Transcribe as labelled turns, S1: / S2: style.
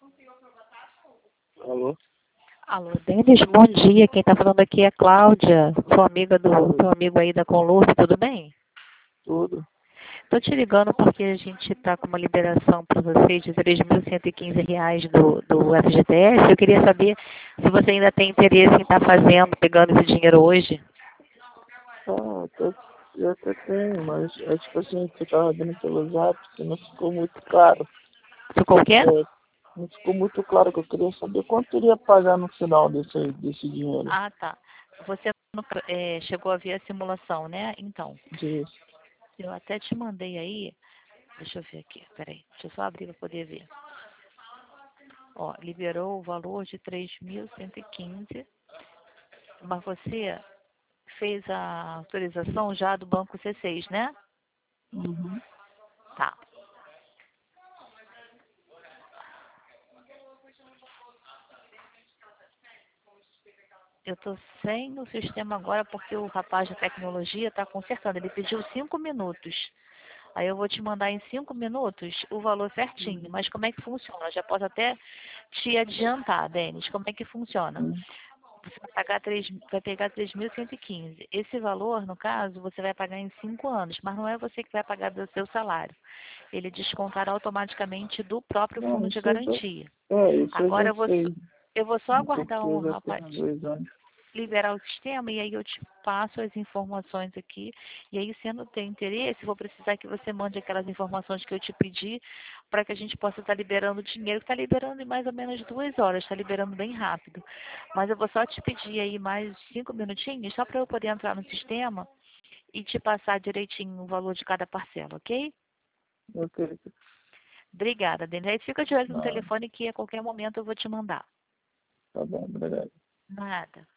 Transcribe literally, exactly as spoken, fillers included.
S1: Alô?
S2: Alô, Denis, bom dia. Quem está falando aqui é Cláudia, sua amiga do teu amigo aí da Conlurb, tudo bem?
S1: Tudo?
S2: Estou te ligando porque a gente está com uma liberação para vocês de três mil cento e quinze reais do, do F G T S. Eu queria saber se você ainda tem interesse em estar fazendo, pegando esse dinheiro hoje.
S1: Ah, até, eu até tenho, mas é tipo assim, que eu tava vendo pelo zap, que não ficou muito claro.
S2: Ficou o quê?
S1: É, não ficou muito claro, que eu queria saber quanto iria pagar no final desse, desse dinheiro.
S2: Ah, tá. Você não, é, chegou a ver a simulação, né? Então,
S1: Disso.
S2: eu até te mandei aí. Deixa eu ver aqui, peraí. Deixa eu só abrir para poder ver. Ó, liberou o valor de três mil cento e quinze, mas você fez a autorização já do banco C seis, né?
S1: Uhum.
S2: Tá. Eu tô sem o sistema agora porque o rapaz da tecnologia tá consertando. Ele pediu cinco minutos. Aí eu vou te mandar em cinco minutos o valor certinho. Mas como é que funciona? Eu já posso até te adiantar, Denis. Como é que funciona?
S1: Uhum.
S2: Você vai pagar três, vai pegar três mil cento e quinze. Esse valor, no caso, você vai pagar em cinco anos, mas não é você que vai pagar do seu salário. Ele descontará automaticamente do próprio
S1: Não,
S2: fundo de
S1: isso eu já,
S2: garantia.
S1: é, isso eu
S2: Agora
S1: já
S2: eu vou, só-
S1: sei,
S2: eu vou só
S1: porque
S2: aguardar um
S1: eu já
S2: rapaz
S1: tenho dois anos.
S2: liberar o sistema e aí eu te passo as informações aqui. E aí, se não tem interesse, vou precisar que você mande aquelas informações que eu te pedi para que a gente possa estar liberando o dinheiro, que está liberando em mais ou menos duas horas, está liberando bem rápido. Mas eu vou só te pedir aí mais cinco minutinhos, só para eu poder entrar no sistema e te passar direitinho o valor de cada parcela, ok?
S1: Ok,
S2: Obrigada, Denise. Aí fica de olho no
S1: não,
S2: telefone que a qualquer momento eu vou te mandar.
S1: tá bom, obrigado.
S2: Nada.